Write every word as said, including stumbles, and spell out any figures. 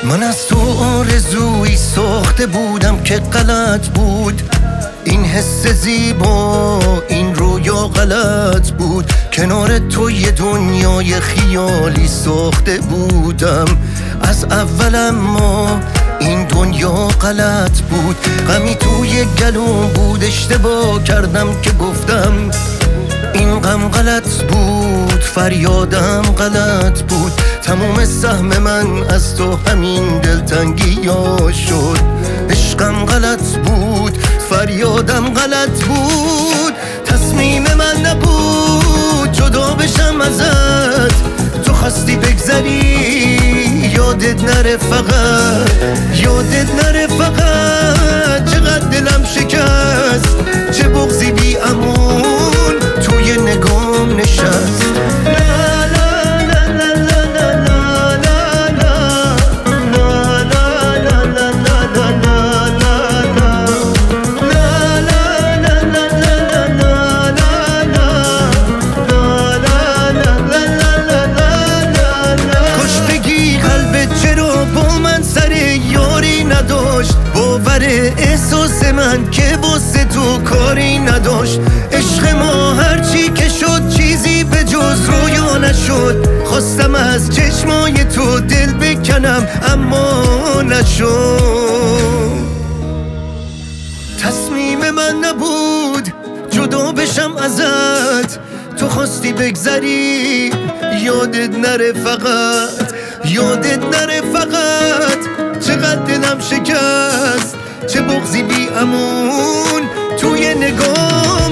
من از تو آرزویی ساخته بودم که غلط بود، این حس زیبا این رویا غلط بود. کنار تو یه دنیای خیالی ساخته بودم از اول، اما این دنیا غلط بود. غمی توی گلوم بود، اشتباه کردم که گفتم این غم غلط بود، فریادم غلط بود. تموم سهم من از تو همین دلتنگی ها شد. عشقم غلط بود، فریادم غلط بود. تصمیم من نبود جدا بشم ازت، تو خواستی بگذری یادت نره فقط، یادت نره فقط. چقدر دلم شکست، چه بغضی بی امون توی نگام نشست. باور احساس من که واسه تو کاری نداشت. عشق ما هرچی که شد چیزی به جز رویا نشد. خواستم از چشمای تو دل بکنم اما نشد. تصمیم من نبود جدا بشم ازت، تو خواستی بگذری یادت نره فقط، یادت نره فقط. چقدر دلم شکست، چه بغضی بی امون توی نگاه